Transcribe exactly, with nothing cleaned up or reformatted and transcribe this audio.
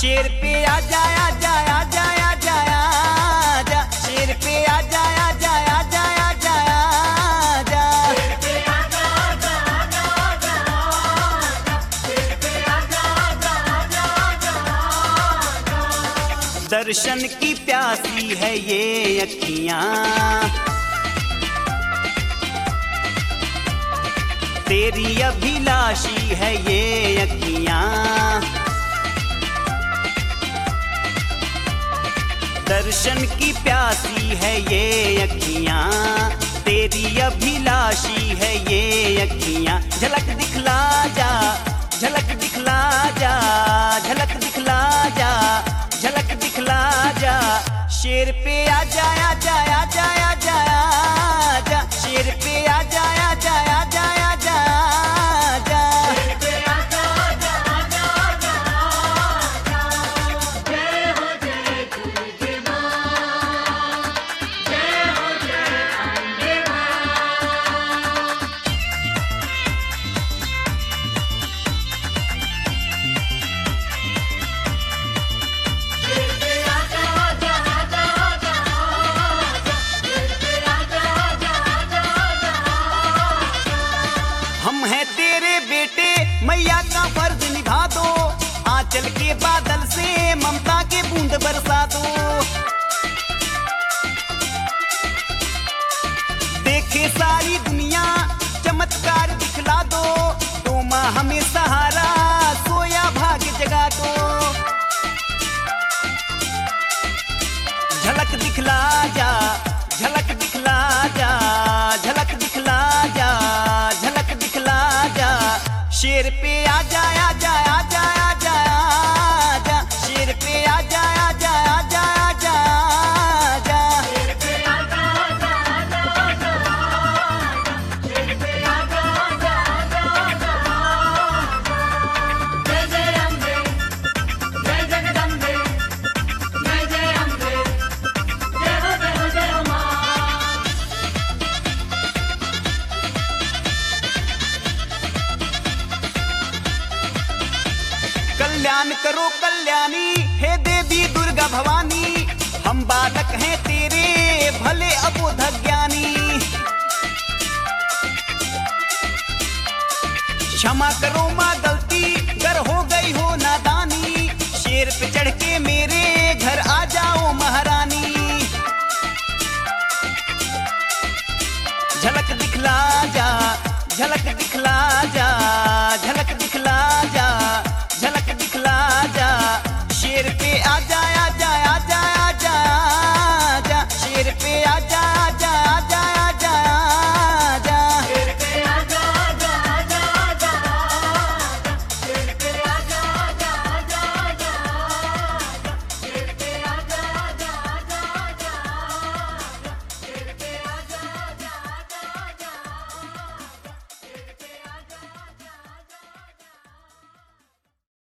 शेर पे आ जाया जाया जाया जाया जा, शेर पे आ जाया जाया जाया जाया जा। दर्शन की प्यासी है ये अखियां, तेरी अभिलाषी है ये अखियां। दर्शन की प्यासी है ये अखियां, तेरी अभिलाषी है ये अखियां। झलक दिखला जा, झलक दिखला जा, झलक दिखला जा, झलक दिखला जा। शेर पे आ जाया जाया जाया जाया जा, शेर पे आ जाया जाया जाया जाया जा। हम हैं तेरे बेटे, मैया का फर्ज निभा दो। आंचल के बादल से ममता के बूंद बरसा दो। देखे सारी दुनिया चमत्कार दिखला दो। तो माँ हमें सहारा, सोया भाग्य जगा दो। झलक दिखला जा, झलक दिखला जा, झलक दिखला जा, झलक दिखला जा। शेर पे आ जाया जाया जाया जाया जा, शेर पे आ जाया जाया जाया जाया जा। कल्याण करो कल्याणी हे देवी दुर्गा भवानी। हम बालक हैं तेरे भले अबोध ज्ञानी। क्षमा करो माँ गलती गर हो गई हो नादानी। शेर पे चढ़ के मेरे घर आ जाओ महारानी। झलक दिखला जा, झलक दिखला जा, झलक दिखला जा, झलक दिखला जा। शेर पे आ जाया